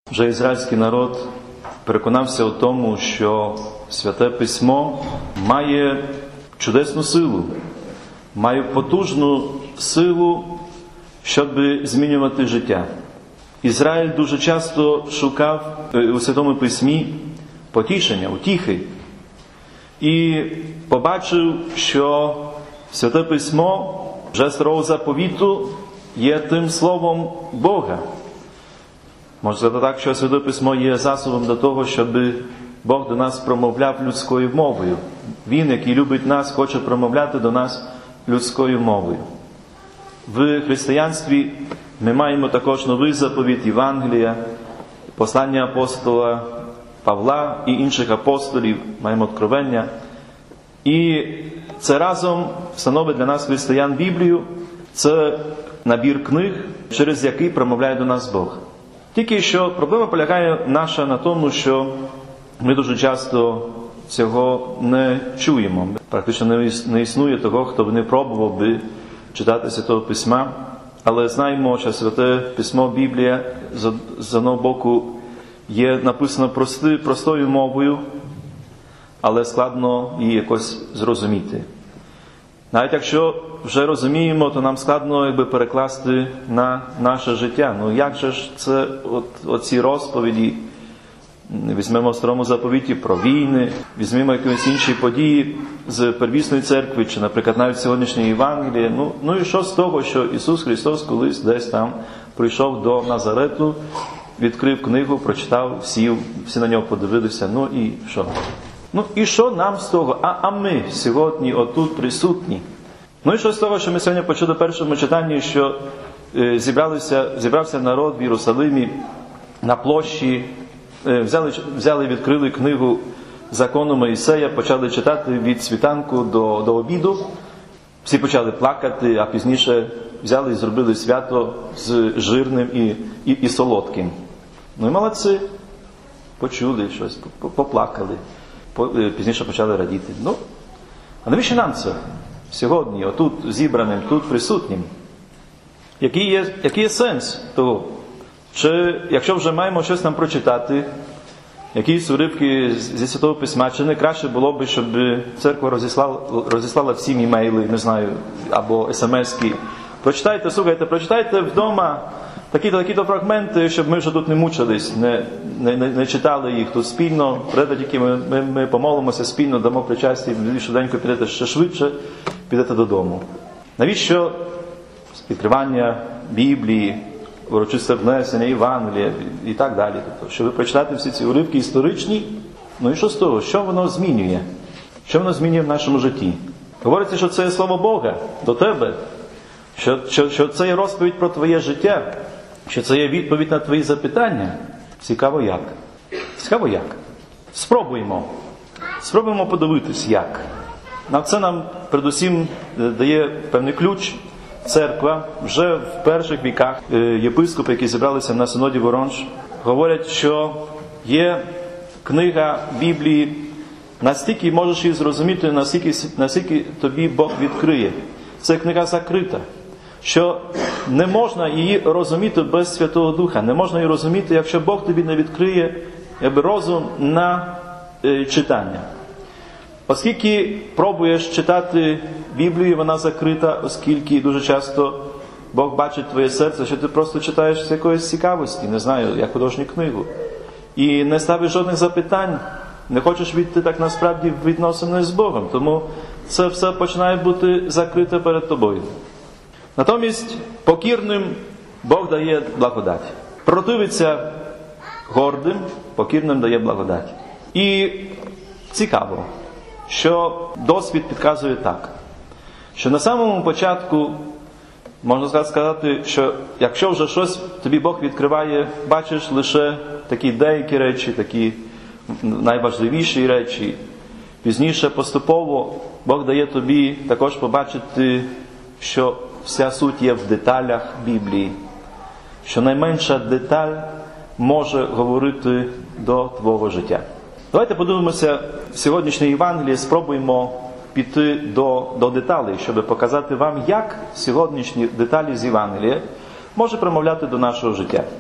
Вже ізраїльський народ переконався у тому, що Святе Письмо має чудесну силу, має потужну силу, щоб змінювати життя. Ізраїль дуже часто шукав у Святому Письмі потішення, утіхи. І побачив, що Святе Письмо вже Старого Заповіту є тим Словом Бога. Можна сказати так, що Святе Письмо є засобом до того, щоб Бог до нас промовляв людською мовою. Він, який любить нас, хоче промовляти до нас людською мовою. В християнстві ми маємо також новий заповіт Євангелія, послання апостола Павла і інших апостолів, маємо откровення. І це разом становить для нас, християн, Біблію. Це набір книг, через який промовляє до нас Бог. Тільки що проблема полягає наша на тому, що ми дуже часто цього не чуємо. Практично не існує того, хто б не пробував би читати Святого Письма. Але знаємо, що Святе Письмо, Біблія, з одного боку, є написано простою мовою, але складно її якось зрозуміти. Навіть якщо вже розуміємо, то нам складно перекласти на наше життя. Як же ж це оці розповіді? Візьмемо в Старому Заповіті про війни, візьмемо якісь інші події з первісної церкви, чи, наприклад, навіть сьогоднішньої Євангелії. І що з того, що Ісус Христос колись десь там прийшов до Назарету, відкрив книгу, прочитав, всі на нього подивилися, і що? І що нам з того? А ми сьогодні отут присутні. І що з того, що ми сьогодні почули в першому читанні, що зібрався народ в Єрусалимі на площі, взяли, відкрили книгу закону Моїсея, почали читати від світанку до обіду. Всі почали плакати, а пізніше взяли і зробили свято з жирним і солодким. І молодці, почули щось, поплакали, пізніше почали радіти. А навіщо нам це сьогодні, отут зібраним, тут присутнім? Який є сенс того? Чи, якщо вже маємо щось нам прочитати, якісь уривки зі Святого Письма, чи не краще було б, щоб церква розіслала всім імейли, не знаю, або смс-ки. Прочитайте вдома такі-то фрагменти, щоб ми вже тут не мучились, не читали їх тут спільно. Тільки ми помолимося спільно, дамо причастя, і швиденько підете ще швидше, підете додому. Навіщо відкривання Біблії, урочисте внесення, Євангелія і так далі. Тобто, щоб ви прочитати всі ці уривки історичні, і що з того? Що воно змінює? Що воно змінює в нашому житті? Говориться, що це є Слово Бога до тебе, що це є розповідь про твоє життя, що це є відповідь на твої запитання. Цікаво як? Цікаво як? Спробуємо подивитись як. Це нам передусім дає певний ключ. Церква вже в перших віках, єпископи, які зібралися на синоді Воронж, говорять, що є книга Біблії, настільки можеш її зрозуміти, наскільки тобі Бог відкриє. Це книга закрита, що не можна її розуміти без Святого Духа, не можна її розуміти, якщо Бог тобі не відкриє розум на читання. Оскільки пробуєш читати Біблію, вона закрита, оскільки дуже часто Бог бачить твоє серце, що ти просто читаєш з якоїсь цікавості, не знаю, як художню книгу. І не ставиш жодних запитань, не хочеш війти так насправді в відносини з Богом. Тому це все починає бути закрите перед тобою. Натомість покірним Бог дає благодать. Противиться гордим, покірним дає благодать. І цікаво, що досвід підказує так, що на самому початку, можна сказати, що якщо вже щось тобі Бог відкриває, бачиш лише такі деякі речі, такі найважливіші речі. Пізніше поступово Бог дає тобі також побачити, що вся суть є в деталях Біблії, що найменша деталь може говорити до твого життя. Давайте подивимося сьогоднішнє Євангеліє, спробуємо піти до деталей, щоб показати вам, як сьогоднішні деталі з Євангелія може промовляти до нашого життя.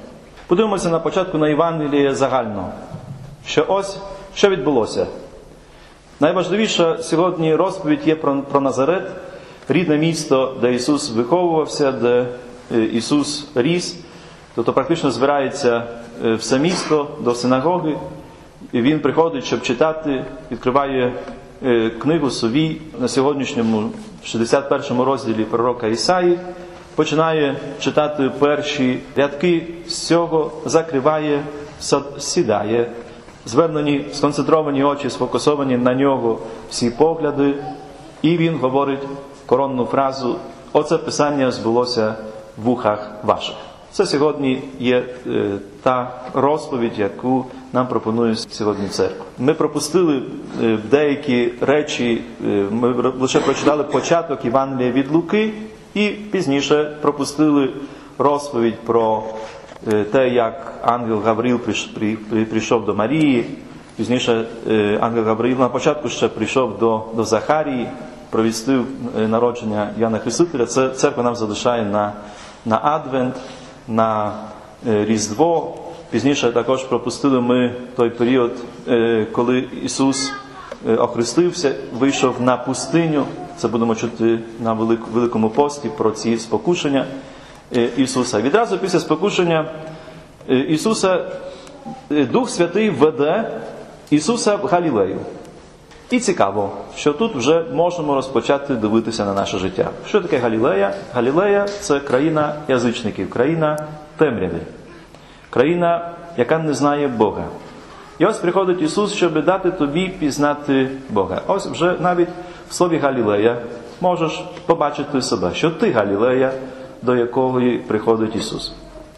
Подивимося на початку на Євангеліє загально, що ось, що відбулося. Найважливіша сьогодні розповідь є про Назарет, рідне місто, де Ісус виховувався, де Ісус ріс. Тобто практично збирається все місто до синагоги, і Він приходить, щоб читати, відкриває книгу Сові на сьогоднішньому 61 розділі пророка Ісаї, починає читати перші рядки з цього, закриває, сідає, звернені, сконцентровані очі, сфокусовані на нього всі погляди, і він говорить коронну фразу «Оце Писання збулося в вухах ваших». Це сьогодні є та розповідь, яку нам пропонує сьогодні церква. Ми пропустили деякі речі, ми лише прочитали початок Євангелія від Луки, і пізніше пропустили розповідь про те, як ангел Гавриїл прийшов до Марії. Пізніше ангел Гавриїл на початку ще прийшов до Захарії, провістив народження Йоанна Хрестителя. Це церква нам залишає на Адвент, на Різдво. Пізніше також пропустили ми той період, коли Ісус охрестився, вийшов на пустиню. Це будемо чути на Великому пості про ці спокушення Ісуса. Відразу після спокушення Ісуса Дух Святий веде Ісуса в Галілею. І цікаво, що тут вже можемо розпочати дивитися на наше життя. Що таке Галілея? Галілея – це країна язичників, країна темряви, країна, яка не знає Бога. І ось приходить Ісус, щоб дати тобі пізнати Бога. Ось вже навіть в слові Галілея можеш побачити себе, що ти Галілея, до якої приходить Ісус.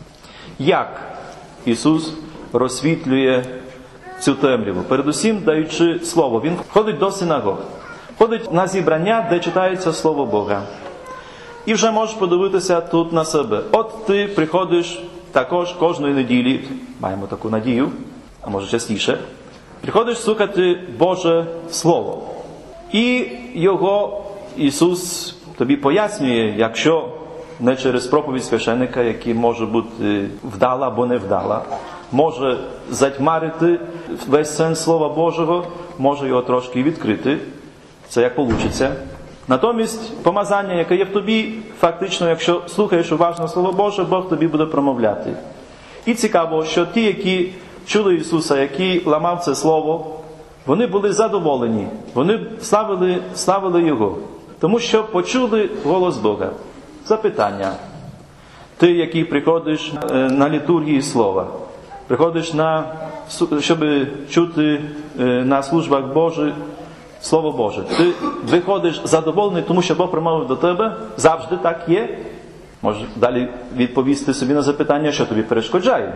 Як Ісус розсвітлює цю темряву? Передусім, даючи Слово. Він ходить до синагог, ходить на зібрання, де читається Слово Бога. І вже можеш подивитися тут на себе. От ти приходиш також кожної неділі, маємо таку надію, а може частіше, приходиш слухати Боже Слово. І його Ісус тобі пояснює, якщо не через проповідь священника, який може бути вдала або невдала, може затьмарити весь сенс Слова Божого, може його трошки відкрити, це як вийде. Натомість помазання, яке є в тобі, фактично, якщо слухаєш уважно Слово Боже, Бог тобі буде промовляти. І цікаво, що ті, які чули Ісуса, які ламав це Слово, вони були задоволені, вони славили Його, тому що почули голос Бога. Запитання. Ти, який приходиш на літургії Слова, приходиш щоб чути на службах Божих Слово Боже. Ти виходиш задоволений, тому що Бог промовив до тебе? Завжди так є? Можеш далі відповісти собі на запитання, що тобі перешкоджає.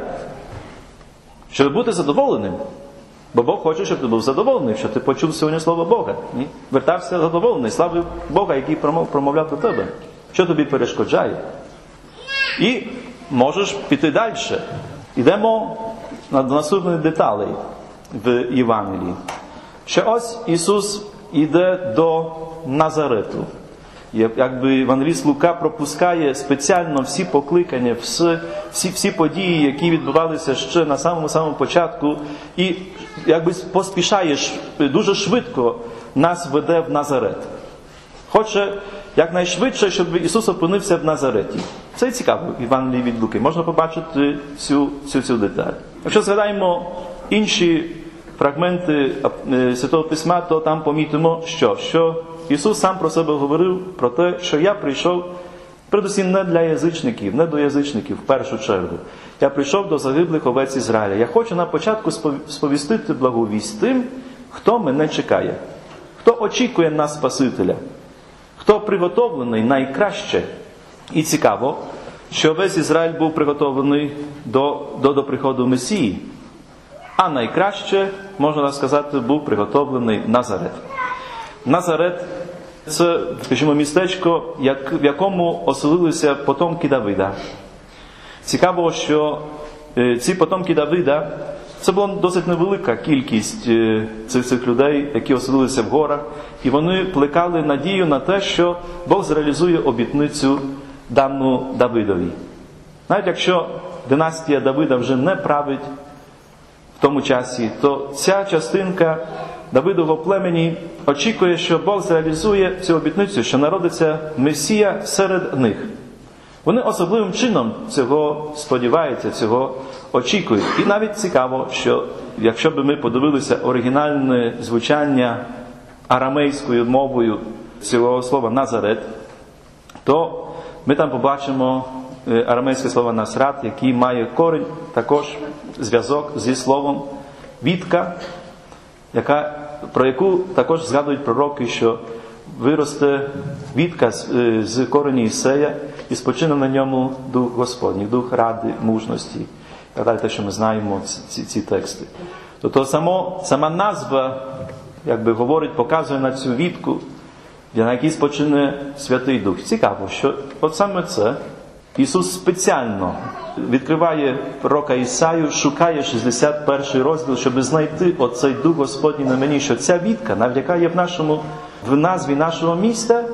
Щоб бути задоволеним. Бо Бог хоче, щоб ти був задоволений, що ти почув сьогодні Слово Бога. Ні? Вертався задоволений, славив Бога, який промовляв до тебе. Що тобі перешкоджає? І можеш піти далі. Йдемо до наступних деталей в Євангелії. Що ось Ісус йде до Назарету. Якби евангеліст Лука пропускає спеціально всі покликання, всі події, які відбувалися ще на самому початку, і якби поспішаєш, дуже швидко нас веде в Назарет. Хоче якнайшвидше, щоб Ісус опинився в Назареті. Це цікаво в Євангелії від Луки. Можна побачити цю деталь. Якщо згадаємо інші фрагменти Святого Письма, то там помітимо, що Ісус сам про себе говорив, про те, що я прийшов, передусім не для язичників, не до язичників в першу чергу. Я прийшов до загиблих овець Ізраїля. Я хочу на початку сповістити благу вість тим, хто мене чекає, хто очікує на Спасителя, хто приготовлений найкраще. І цікаво, що весь Ізраїль був приготовлений до приходу Месії. А найкраще, можна сказати, був приготовлений Назарет. Назарет – це, скажімо, містечко, в якому оселилися потомки Давида. Цікаво, що ці потомки Давида, це була досить невелика кількість цих людей, які оселилися в горах, і вони плекали надію на те, що Бог зреалізує обітницю дану Давидові. Навіть якщо династія Давида вже не править в тому часі, то ця частинка Давидового племені очікує, що Бог зреалізує цю обітницю, що народиться Месія серед них. Вони особливим чином цього сподіваються, цього очікують. І навіть цікаво, що якщо б ми подивилися оригінальне звучання арамейською мовою цього слова «Назарет», то ми там побачимо арамейське слово «Насрат», який має корінь, також зв'язок зі словом «вітка», про яку також згадують пророки, що виросте вітка з корені Ісея і спочине на ньому Дух Господній, Дух ради, мужності. І так далі, те, що ми знаємо ці тексти. Тобто сама назва, говорить, показує на цю вітку, на якій спочине Святий Дух. Цікаво, що от саме це Ісус спеціально відкриває пророка Ісаю, шукає 61 розділ, щоб знайти оцей Дух Господній на мені, що ця вітка, навіть яка є в назві нашого міста,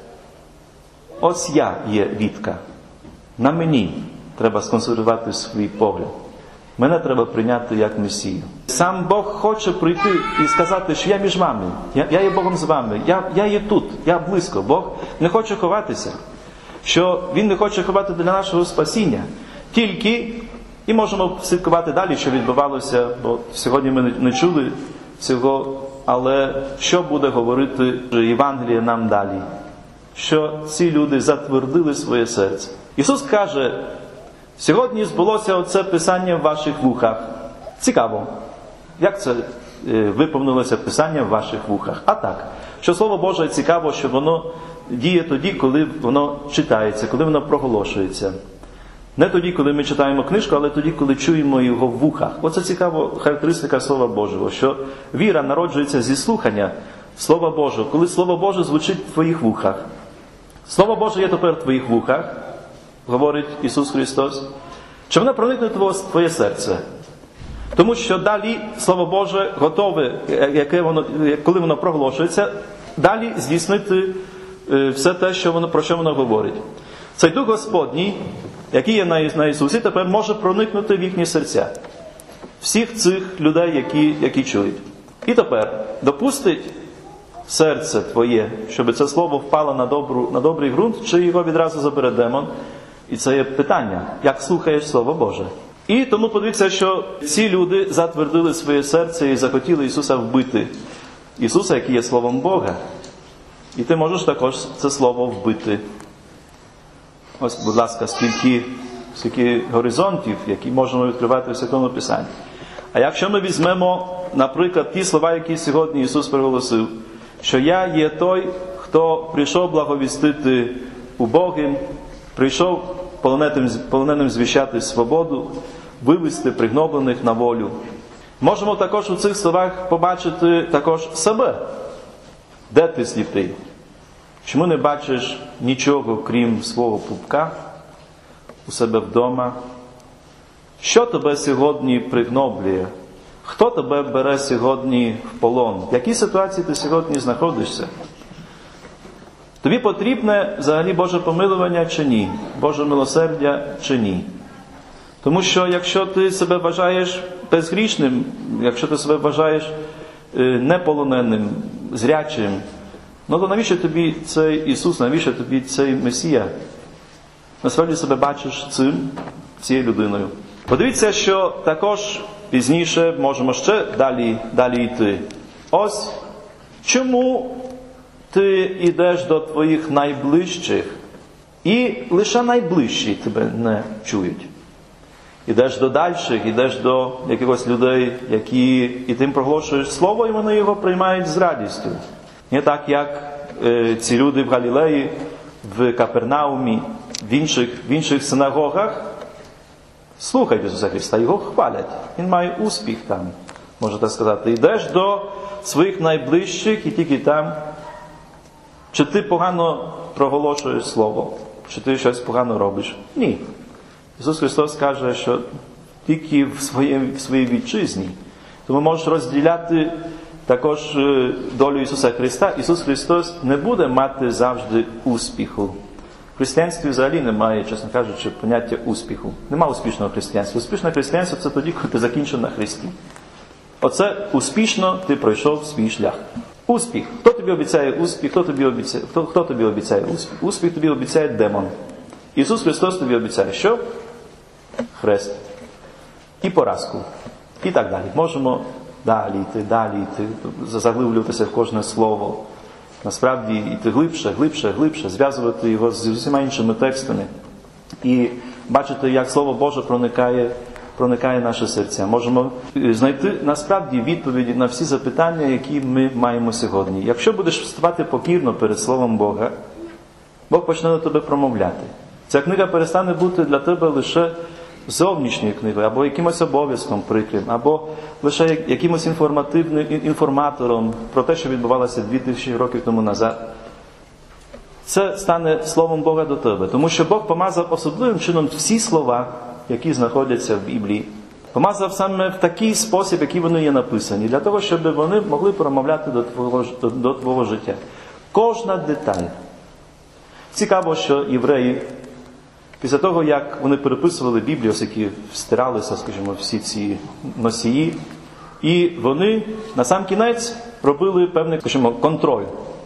ось я є вітка. На мені треба сконцентрувати свій погляд. Мене треба прийняти як Месію. Сам Бог хоче прийти і сказати, що я між вами, я є Богом з вами, я є тут, я близько. Бог не хоче ховатися, що Він не хоче ховати для нашого спасіння. Тільки, і можемо слідкувати далі, що відбувалося, бо сьогодні ми не чули цього, але що буде говорити Євангеліє нам далі? Що ці люди затвердили своє серце. Ісус каже, сьогодні збулося оце Писання в ваших вухах. Цікаво, як це виповнилося Писання в ваших вухах? А так, що Слово Боже цікаво, що воно діє тоді, коли воно читається, коли воно проголошується. Не тоді, коли ми читаємо книжку, але тоді, коли чуємо його в вухах. Оце цікава характеристика Слова Божого, що віра народжується зі слухання Слова Божого, коли Слово Боже звучить в твоїх вухах. Слово Боже є тепер в твоїх вухах, говорить Ісус Христос. Чи воно проникне в твоє серце? Тому що далі Слово Боже готове, коли воно проголошується, далі здійснити все те, про що воно говорить. Цей Дух Господній, який є на Ісусі, тепер може проникнути в їхні серця. Всіх цих людей, які чують. І тепер допустить серце твоє, щоб це слово впало на добрий ґрунт, чи його відразу забере демон. І це є питання, як слухаєш Слово Боже. І тому подивіться, що ці люди затвердили своє серце і захотіли Ісуса вбити. Ісуса, який є Словом Бога. І ти можеш також це слово вбити. Ось, будь ласка, скільки горизонтів, які можемо відкривати в Святому Писанні. А якщо ми візьмемо, наприклад, ті слова, які сьогодні Ісус проголосив, що я є той, хто прийшов благовістити убогим, прийшов полоненим звіщати свободу, вивести пригноблених на волю. Можемо також у цих словах побачити також себе. Де ти сліпий? Чому не бачиш нічого, крім свого пупка у себе вдома? Що тебе сьогодні пригноблює? Хто тебе бере сьогодні в полон? В якій ситуації ти сьогодні знаходишся? Тобі потрібне взагалі Боже помилування чи ні? Боже милосердя чи ні? Тому що якщо ти себе вважаєш безгрішним, якщо ти себе вважаєш неполоненим, зрячим, то навіщо тобі цей Ісус, навіщо тобі цей Месія? Насправді себе бачиш цією людиною. Подивіться, що також пізніше можемо ще далі йти. Ось чому ти йдеш до твоїх найближчих, і лише найближчі тебе не чують. Ідеш до дальших, ідеш до якихось людей, і тим проголошуєш слово, і вони його приймають з радістю. Не так, як ці люди в Галілеї, в Капернаумі, в інших синагогах. Слухають Ісуса Христа, його хвалять. Він має успіх там, можна так сказати. Йдеш до своїх найближчих і тільки там. Чи ти погано проголошуєш слово? Чи ти щось погано робиш? Ні. Ісус Христос каже, що тільки в своїй вітчизні. Тому можеш розділяти також долю Ісуса Христа. Ісус Христос не буде мати завжди успіху. В християнстві взагалі немає, чесно кажучи, поняття успіху. Нема успішного християнства. Успішне християнство – це тоді, коли ти закінчив на Христі. Оце успішно ти пройшов свій шлях. Успіх. Хто тобі обіцяє успіх? Хто тобі обіцяє успіх? Успіх тобі обіцяє демон. Ісус Христос тобі обіцяє що? Хрест. І поразку. І так далі. Можемо далі йти, заглиблюватися в кожне слово. Насправді йти глибше, зв'язувати його з усіма іншими текстами. І бачити, як Слово Боже проникає в наше серця. Можемо знайти насправді відповіді на всі запитання, які ми маємо сьогодні. Якщо будеш вставати покірно перед Словом Бога, Бог почне до тебе промовляти. Ця книга перестане бути для тебе лише зовнішньою книгою, або якимось обов'язком прикрим, або лише якимось інформатором про те, що відбувалося 2000 років тому назад. Це стане Словом Бога до тебе, тому що Бог помазав особливим чином всі слова, які знаходяться в Біблії. Помазав саме в такий спосіб, який вони є написані, для того, щоб вони могли промовляти до твого життя. Кожна деталь. Цікаво, що євреї, після того, як вони переписували Біблію, оскільки стиралися, скажімо, всі ці носії, і вони на сам кінець робили певний, скажімо, контроль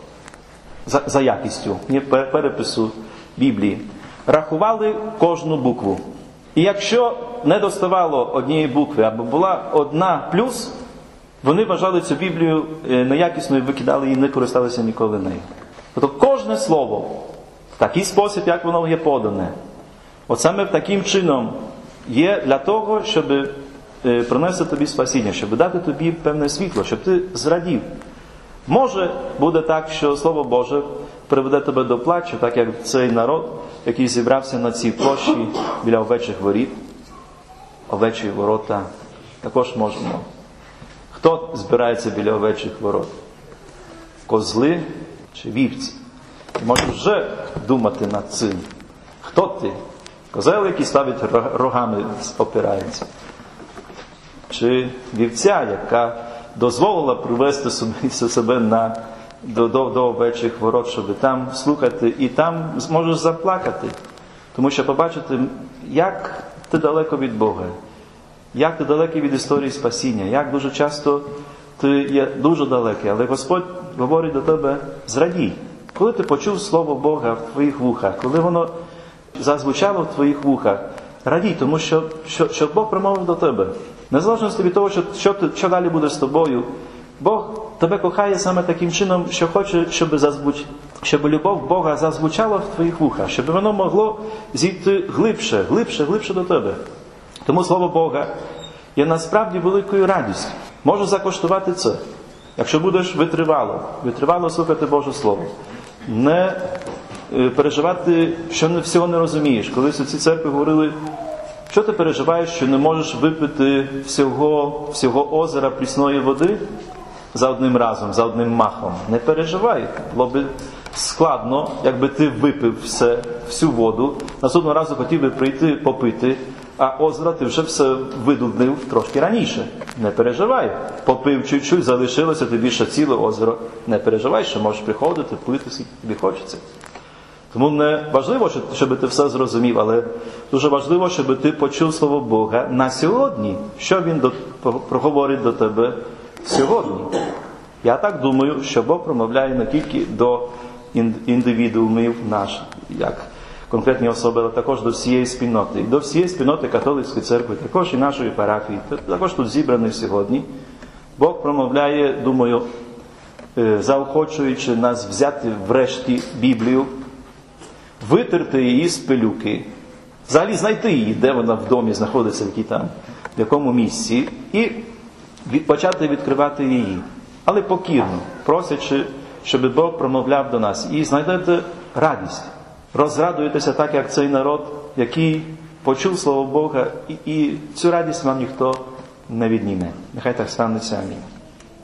за якістю перепису Біблії. Рахували кожну букву. І якщо не доставало однієї букви, або була одна плюс, вони вважали цю Біблію неякісною, викидали її, не користалися ніколи нею. Тобто кожне слово в такий спосіб, як воно є подане, от саме таким чином є для того, щоб принести тобі спасіння, щоб дати тобі певне світло, щоб ти зрадів. Може буде так, що Слово Боже приведе тебе до плачу, так як цей народ, який зібрався на цій площі біля овечих воріт, овечі ворота, також можемо. Хто збирається біля овечих ворот? Козли чи вівці? Ти можеш вже думати над цим. Хто ти? Козел, який ставить рогами, опирається? Чи вівця, яка дозволила привести себе до овечих ворот, щоб там слухати, і там зможеш заплакати. Тому що побачити, як ти далеко від Бога, як ти далекий від історії спасіння, як дуже часто ти є дуже далекий, але Господь говорить до тебе: зрадій. Коли ти почув Слово Бога в твоїх вухах, коли воно зазвучало в твоїх вухах, радій, тому що Бог промовив до тебе. Незалежно від того, що далі буде з тобою, Бог тебе кохає саме таким чином, що хоче, щоб любов Бога зазвучала в твоїх вухах, щоб воно могло зійти глибше до тебе. Тому Слово Бога є насправді великою радістю. Можеш закоштувати це, якщо будеш витривало слухати Боже Слово. Не переживати, що всього не розумієш. Колись у цій церкві говорили: що ти переживаєш, що не можеш випити всього озера прісної води за одним разом, за одним махом? Не переживай. Було б складно, якби ти випив всю воду, наступного разу хотів би прийти попити, а озеро ти вже все видуднив трошки раніше. Не переживай. Попив чуть-чуть, залишилося тобі ще ціле озеро. Не переживай, що можеш приходити, пити, скільки тобі хочеться. Тому не важливо, щоб ти все зрозумів, але дуже важливо, щоб ти почув Слово Бога на сьогодні. Що Він проговорить до тебе сьогодні. Я так думаю, що Бог промовляє не тільки до індивідуумів наших, як конкретні особи, але також до всієї спільноти. І до всієї спільноти католицької церкви, також і нашої парафії, також тут зібраний сьогодні. Бог промовляє, думаю, заохочуючи нас взяти врешті Біблію, витерти її з пилюки, взагалі знайти її, де вона в домі знаходиться, в якому місці, і почати відкривати її. Але покірно, просячи, щоб Бог промовляв до нас. І знайдете радість. Розрадуєтеся так, як цей народ, який почув Слово Бога, і цю радість вам ніхто не відніме. Нехай так станеться. Амінь.